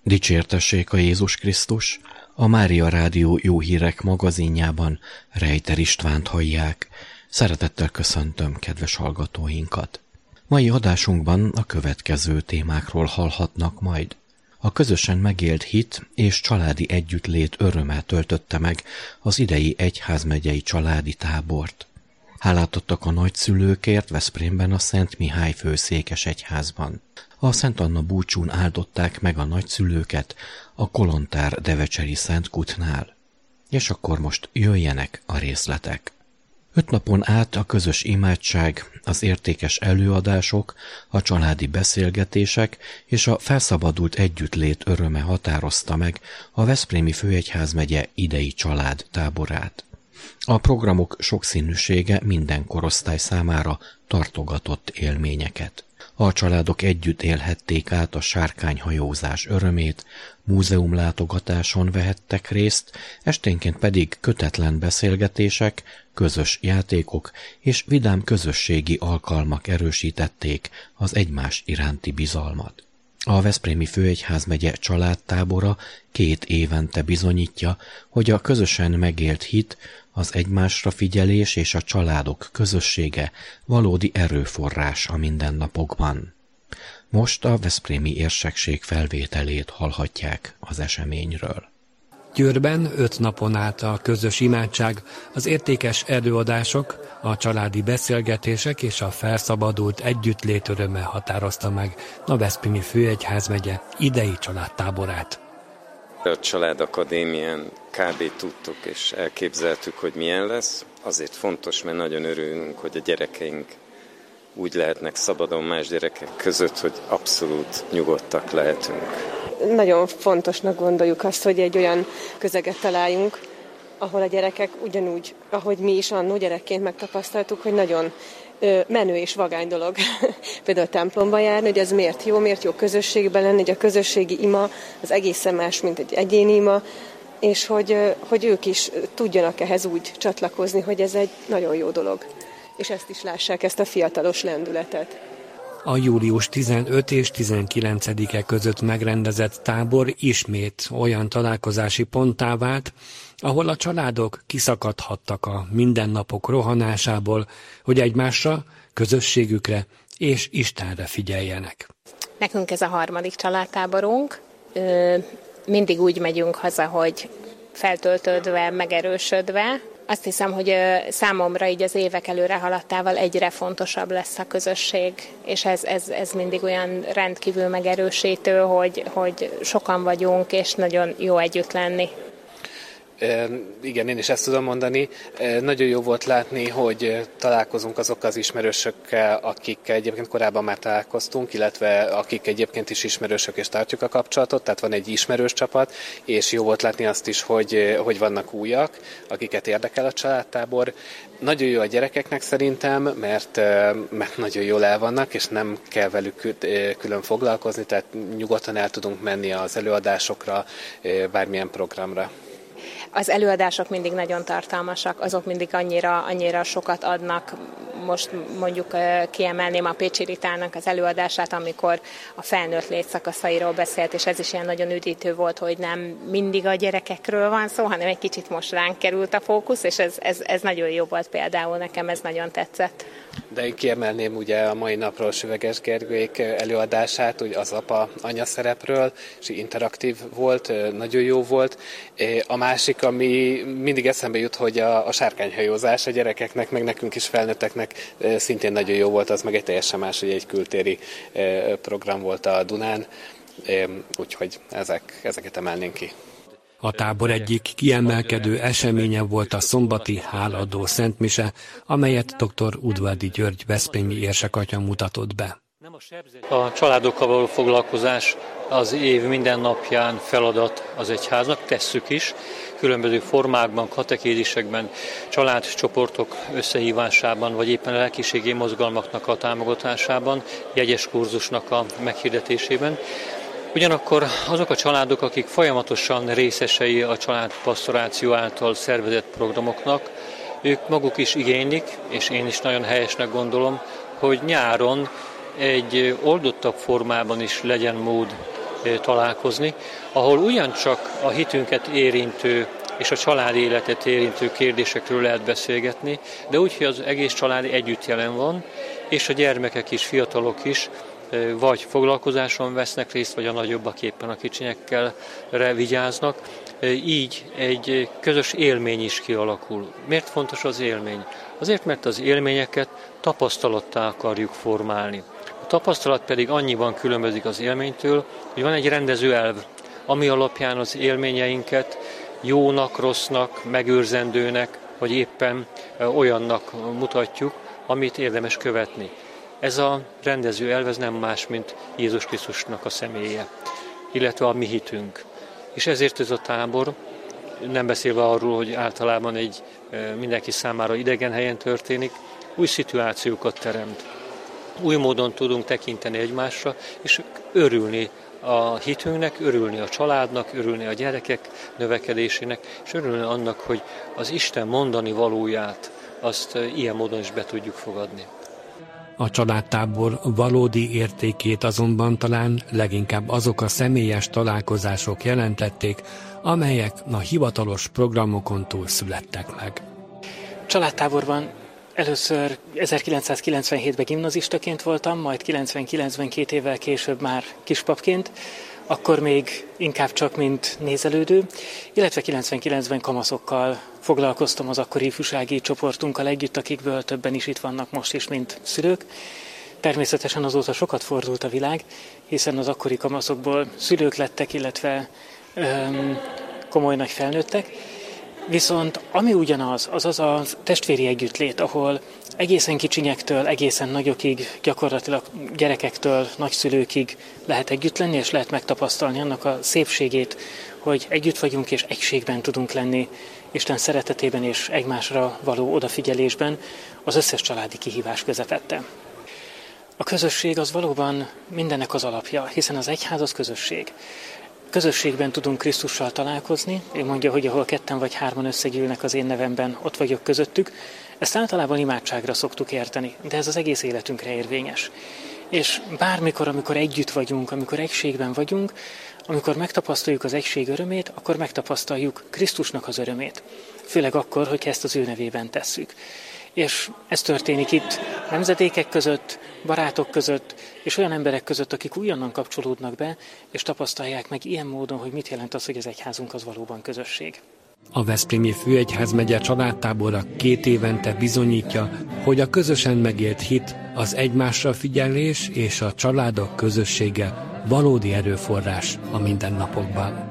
Dicsértessék a Jézus Krisztus! A Mária Rádió Jó Hírek magazinjában Rejter Istvánt hallják. Szeretettel köszöntöm kedves hallgatóinkat. Mai adásunkban a következő témákról hallhatnak majd. A közösen megélt hit és családi együttlét örömmel töltötte meg az idei egyházmegyei családi tábort. Hálát adtak a nagyszülőkért Veszprémben a Szent Mihály főszékes egyházban. A Szent Anna búcsún áldották meg a nagyszülőket a Kolontár Devecseri Szent Kutnál. És akkor most jöjjenek a részletek. 5 napon át a közös imádság, az értékes előadások, a családi beszélgetések és a felszabadult együttlét öröme határozta meg a Veszprémi Főegyházmegye idei családtáborát. A programok sokszínűsége minden korosztály számára tartogatott élményeket. A családok együtt élhették át a sárkányhajózás örömét, múzeumlátogatáson vehettek részt, esténként pedig kötetlen beszélgetések, közös játékok és vidám közösségi alkalmak erősítették az egymás iránti bizalmat. A Veszprémi Főegyházmegye családtábora 2 évente bizonyítja, hogy a közösen megélt hit, az egymásra figyelés és a családok közössége valódi erőforrás a mindennapokban. Most a veszprémi érsekség felvételét hallhatják az eseményről. Győrben 5 napon át a közös imádság, az értékes előadások, a családi beszélgetések és a felszabadult együttlét öröme határozta meg a Veszprémi Főegyházmegye idei családtáborát. A Családakadémián kb. Tudtuk és elképzeltük, hogy milyen lesz. Azért fontos, mert nagyon örülünk, hogy a gyerekeink úgy lehetnek szabadon más gyerekek között, hogy abszolút nyugodtak lehetünk. Nagyon fontosnak gondoljuk azt, hogy egy olyan közeget találjunk, ahol a gyerekek ugyanúgy, ahogy mi is annó gyerekként megtapasztaltuk, hogy nagyon menő és vagány dolog például templomba járni, hogy ez miért jó közösségben lenni, hogy a közösségi ima az egészen más, mint egy egyéni ima, és hogy ők is tudjanak ehhez úgy csatlakozni, hogy ez egy nagyon jó dolog. És ezt is lássák, ezt a fiatalos lendületet. A július 15 és 19-e között megrendezett tábor ismét olyan találkozási ponttá vált, ahol a családok kiszakadhattak a mindennapok rohanásából, hogy egymásra, közösségükre és Istenre figyeljenek. Nekünk ez a 3. családtáborunk. Mindig úgy megyünk haza, hogy feltöltődve, megerősödve. Azt hiszem, hogy számomra így az évek előre haladtával egyre fontosabb lesz a közösség, és ez mindig olyan rendkívül megerősítő, hogy sokan vagyunk, és nagyon jó együtt lenni. Igen, én is ezt tudom mondani. Nagyon jó volt látni, hogy találkozunk azokkal az ismerősökkel, akikkel egyébként korábban már találkoztunk, illetve akik egyébként is ismerősök és tartjuk a kapcsolatot, tehát van egy ismerős csapat, és jó volt látni azt is, hogy vannak újak, akiket érdekel a családtábor. Nagyon jó a gyerekeknek szerintem, mert nagyon jól el vannak, és nem kell velük külön foglalkozni, tehát nyugodtan el tudunk menni az előadásokra, bármilyen programra. Az előadások mindig nagyon tartalmasak, azok mindig annyira sokat adnak. Most mondjuk kiemelném a Pécsi Ritának az előadását, amikor a felnőtt létszakaszairól beszélt, és ez is ilyen nagyon üdítő volt, hogy nem mindig a gyerekekről van szó, hanem egy kicsit most ránk került a fókusz, és ez nagyon jó volt például, nekem ez nagyon tetszett. De én kiemelném ugye a mai napról Süveges Gergőék előadását, ugye az apa-anya szerepről, és interaktív volt, nagyon jó volt. A másik, ami mindig eszembe jut, hogy a sárkányhajózás a gyerekeknek, meg nekünk is felnőtteknek szintén nagyon jó volt, az meg egy teljesen más, hogy egy kültéri program volt a Dunán, úgyhogy ezeket emelnénk ki. A tábor egyik kiemelkedő eseménye volt a szombati hálaadó szentmise, amelyet dr. Udvardi György veszprémi érsekatya mutatott be. A családokkal való foglalkozás az év minden napján feladat az egyháznak, tesszük is, különböző formákban, katekézisekben, családcsoportok összehívásában, vagy éppen a lelkiségi mozgalmaknak a támogatásában, jegyes kurzusnak a meghirdetésében. Ugyanakkor azok a családok, akik folyamatosan részesei a családpastoráció által szervezett programoknak, ők maguk is igénylik, és én is nagyon helyesnek gondolom, hogy nyáron egy oldottabb formában is legyen mód találkozni, ahol ugyancsak a hitünket érintő és a családi életet érintő kérdésekről lehet beszélgetni, de úgy, hogy az egész család együtt jelen van, és a gyermekek is, fiatalok is vagy foglalkozáson vesznek részt, vagy a nagyobbak éppen a kicsinyekkel vigyáznak. Így egy közös élmény is kialakul. Miért fontos az élmény? Azért, mert az élményeket tapasztalattá akarjuk formálni. A tapasztalat pedig annyiban különbözik az élménytől, hogy van egy rendező elv, ami alapján az élményeinket jónak, rossznak, megőrzendőnek, vagy éppen olyannak mutatjuk, amit érdemes követni. Ez a rendező elv, ez nem más, mint Jézus Krisztusnak a személye, illetve a mi hitünk. És ezért ez a tábor, nem beszélve arról, hogy általában egy mindenki számára idegen helyen történik, új szituációkat teremt. Új módon tudunk tekinteni egymásra, és örülni a hitünknek, örülni a családnak, örülni a gyerekek növekedésének, és örülni annak, hogy az Isten mondani valóját, azt ilyen módon is be tudjuk fogadni. A családtábor valódi értékét azonban talán leginkább azok a személyes találkozások jelentették, amelyek a hivatalos programokon túl születtek meg. Családtáborban először 1997-ben gimnazistaként voltam, majd 99-ben 2 évvel később már kispapként, akkor még inkább csak mint nézelődő, illetve 99-ben kamaszokkal foglalkoztam az akkori ifjúsági csoportunkkal együtt, akikből többen is itt vannak most is, mint szülők. Természetesen azóta sokat fordult a világ, hiszen az akkori kamaszokból szülők lettek, illetve komoly nagy felnőttek. Viszont ami ugyanaz, az a testvéri együttlét, ahol egészen kicsinyektől, egészen nagyokig, gyakorlatilag gyerekektől, nagyszülőkig lehet együtt lenni, és lehet megtapasztalni annak a szépségét, hogy együtt vagyunk és egységben tudunk lenni, Isten szeretetében és egymásra való odafigyelésben az összes családi kihívás közepette. A közösség az valóban mindennek az alapja, hiszen az egyház az közösség. Közösségben tudunk Krisztussal találkozni, ő mondja, hogy ahol 2 vagy 3 összegyűlnek az én nevemben, ott vagyok közöttük. Ezt általában imádságra szoktuk érteni, de ez az egész életünkre érvényes. És bármikor, amikor együtt vagyunk, amikor egységben vagyunk, amikor megtapasztaljuk az egység örömét, akkor megtapasztaljuk Krisztusnak az örömét. Főleg akkor, hogy ezt az ő nevében tesszük. És ez történik itt nemzedékek között, barátok között, és olyan emberek között, akik újonnan kapcsolódnak be, és tapasztalják meg ilyen módon, hogy mit jelent az, hogy az egyházunk az valóban közösség. A Veszprémi Főegyházmegye családtábora 2 évente bizonyítja, hogy a közösen megélt hit, az egymásra figyelés és a családok közössége valódi erőforrás a mindennapokban.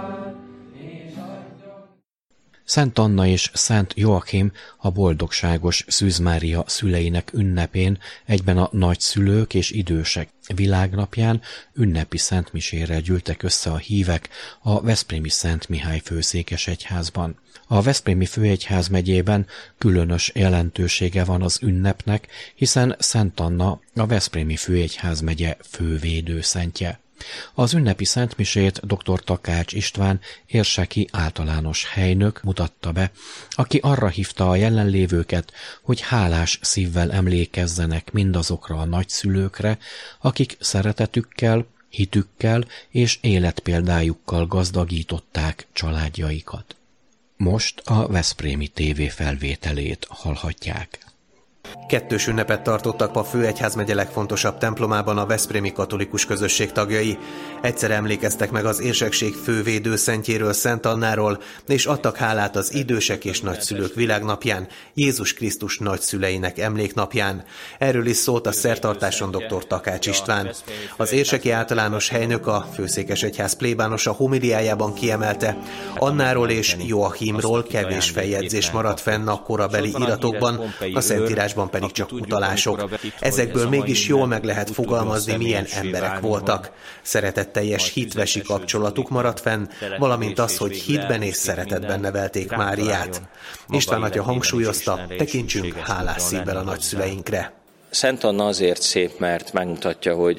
Szent Anna és Szent Joachim a boldogságos Szűz Mária szüleinek ünnepén, egyben a nagyszülők és idősek világnapján ünnepi szentmisére gyűltek össze a hívek a veszprémi Szent Mihály főszékesegyházban. A Veszprémi Főegyházmegyében különös jelentősége van az ünnepnek, hiszen Szent Anna a Veszprémi Főegyházmegye fővédőszentje. Az ünnepi szentmisét dr. Takács István érseki általános helynök mutatta be, aki arra hívta a jelenlévőket, hogy hálás szívvel emlékezzenek mindazokra a nagyszülőkre, akik szeretetükkel, hitükkel és életpéldájukkal gazdagították családjaikat. Most a veszprémi TV felvételét hallhatják. Kettős ünnepet tartottak a Főegyházmegye legfontosabb templomában a veszprémi katolikus közösség tagjai. Egyszer emlékeztek meg az érsekség fővédőszentjéről, Szent Annáról, és adtak hálát az idősek és nagyszülők világnapján, Jézus Krisztus nagyszüleinek emléknapján. Erről is szólt a szertartáson dr. Takács István. Az érseki általános helynök, a főszékesegyház plébánosa homiliájában kiemelte, Annáról és Joachimról kevés feljegyzés maradt fenn a korabeli iratokban, a Szentírásban pedig csak utalások. Ezekből mégis jól meg lehet fogalmazni, milyen emberek voltak. Szeretetteljes hitvesi kapcsolatuk maradt fenn, valamint az, hogy hitben és szeretetben nevelték Máriát. István atya hangsúlyozta, tekintsünk hálás szívvel a nagyszüleinkre. Szent Anna azért szép, mert megmutatja, hogy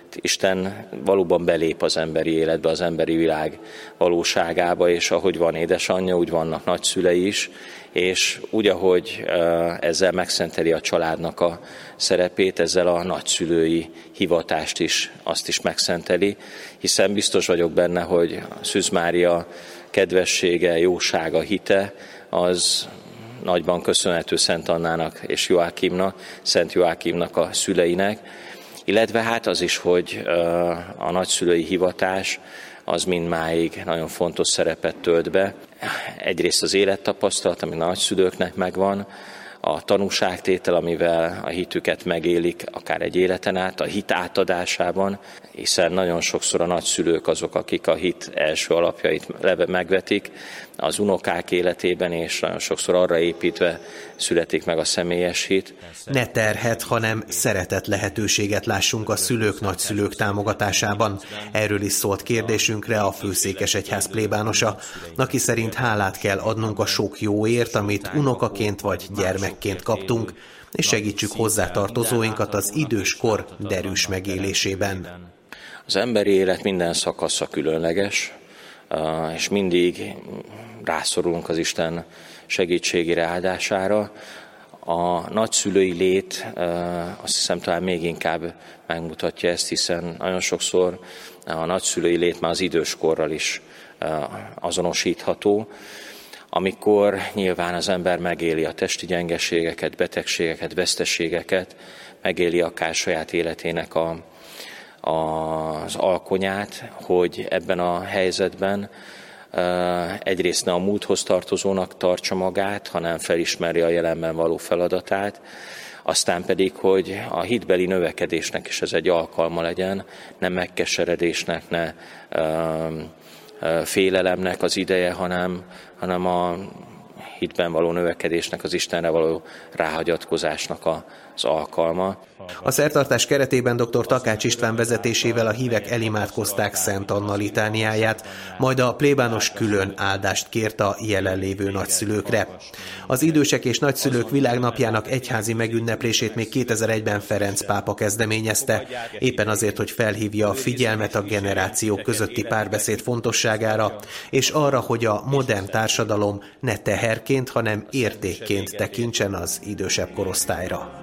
Isten valóban belép az emberi életbe, az emberi világ valóságába, és ahogy van édesanyja, úgy vannak nagyszülei is, és úgy, ahogy ezzel megszenteli a családnak a szerepét, ezzel a nagyszülői hivatást is, azt is megszenteli, hiszen biztos vagyok benne, hogy Szűz Mária kedvessége, jósága, hite, az nagyban köszönhető Szent Annának és Joákimnak, Szent Joákimnak a szüleinek, illetve hát az is, hogy a nagyszülői hivatás az mindmáig nagyon fontos szerepet tölt be. Egyrészt az élettapasztalat, ami a nagyszülőknek megvan, a tanúságtétel, amivel a hitüket megélik akár egy életen át, a hit átadásában, hiszen nagyon sokszor a nagyszülők azok, akik a hit első alapjait megvetik az unokák életében, és nagyon sokszor arra építve születik meg a személyes hit. Ne terhet, hanem szeretet lehetőséget lássunk a szülők, nagyszülők támogatásában. Erről is szólt kérdésünkre a Főszékesegyház plébánosa, aki szerint hálát kell adnunk a sok jóért, amit unokaként vagy gyermekként kaptunk, és segítsük hozzátartozóinkat az időskor derűs megélésében. Az emberi élet minden szakasza különleges, és mindig rászorulunk az Isten segítségére, áldására. A nagyszülői lét azt hiszem talán még inkább megmutatja ezt, hiszen nagyon sokszor a nagyszülői lét már az időskorral is azonosítható, amikor nyilván az ember megéli a testi gyengeségeket, betegségeket, veszteségeket, megéli akár saját életének az alkonyát, hogy ebben a helyzetben egyrészt ne a múlthoz tartozónak tartsa magát, hanem felismeri a jelenben való feladatát, aztán pedig, hogy a hitbeli növekedésnek is ez egy alkalma legyen, ne megkeseredésnek, ne félelemnek az ideje, hanem a hitben való növekedésnek, az Istenre való ráhagyatkozásnak az alkalma. A szertartás keretében dr. Takács István vezetésével a hívek elimádkozták Szent Anna litániáját, majd a plébános külön áldást kért a jelenlévő nagyszülőkre. Az idősek és nagyszülők világnapjának egyházi megünneplését még 2001-ben Ferenc pápa kezdeményezte, éppen azért, hogy felhívja a figyelmet a generációk közötti párbeszéd fontosságára, és arra, hogy a modern társadalom ne teherként, hanem értékként tekintsen az idősebb korosztályra.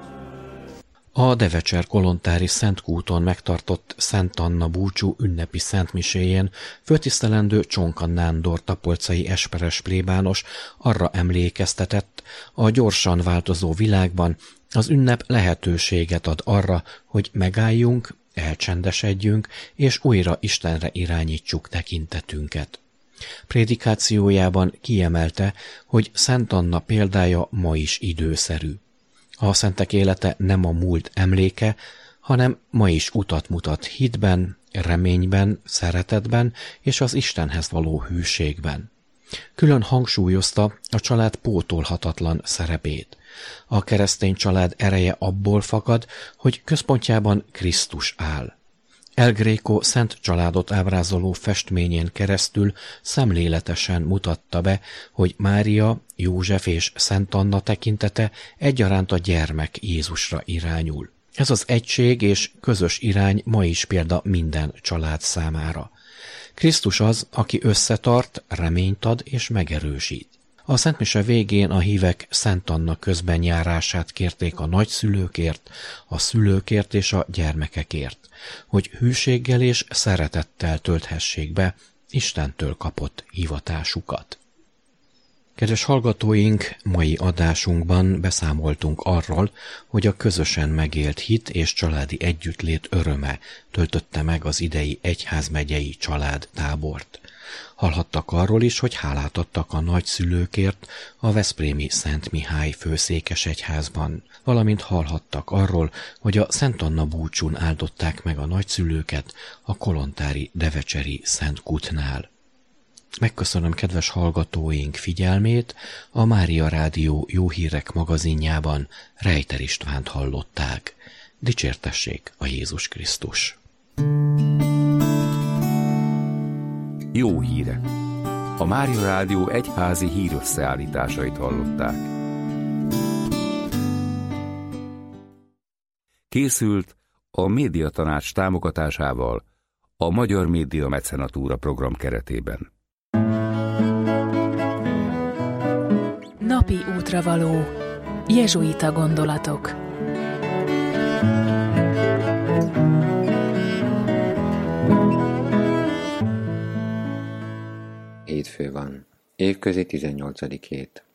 A Devecser kolontári Szentkúton megtartott Szent Anna búcsú ünnepi szentmiséjén főtisztelendő Csonka Nándor tapolcai esperes plébános arra emlékeztetett, a gyorsan változó világban az ünnep lehetőséget ad arra, hogy megálljunk, elcsendesedjünk, és újra Istenre irányítsuk tekintetünket. Prédikációjában kiemelte, hogy Szent Anna példája ma is időszerű. A szentek élete nem a múlt emléke, hanem ma is utat mutat hitben, reményben, szeretetben és az Istenhez való hűségben. Külön hangsúlyozta a család pótolhatatlan szerepét. A keresztény család ereje abból fakad, hogy központjában Krisztus áll. El Greco szent családot ábrázoló festményén keresztül szemléletesen mutatta be, hogy Mária, József és Szent Anna tekintete egyaránt a gyermek Jézusra irányul. Ez az egység és közös irány ma is példa minden család számára. Krisztus az, aki összetart, reményt ad és megerősít. A szentmise végén a hívek Szent Anna közbenjárását kérték a nagyszülőkért, a szülőkért és a gyermekekért, hogy hűséggel és szeretettel tölthessék be Istentől kapott hivatásukat. Kedves hallgatóink, mai adásunkban beszámoltunk arról, hogy a közösen megélt hit és családi együttlét öröme töltötte meg az idei egyházmegyei családtábort. Hallhattak arról is, hogy hálát adtak a nagyszülőkért a veszprémi Szent Mihály főszékesegyházban, valamint hallhattak arról, hogy a Szent Anna búcsún áldották meg a nagyszülőket a kolontári Devecseri Szent Kútnál. Megköszönöm kedves hallgatóink figyelmét, a Mária Rádió Jó Hírek magazinjában Rejter Istvánt hallották. Dicsértessék a Jézus Krisztus! Jó hírek! A Mária Rádió egyházi hírösszeállításait hallották. Készült a Médiatanács támogatásával a Magyar Média Mecenatúra program keretében. Napi útravaló. Jezsuita gondolatok. Hétfő van. Évközi 18. hét.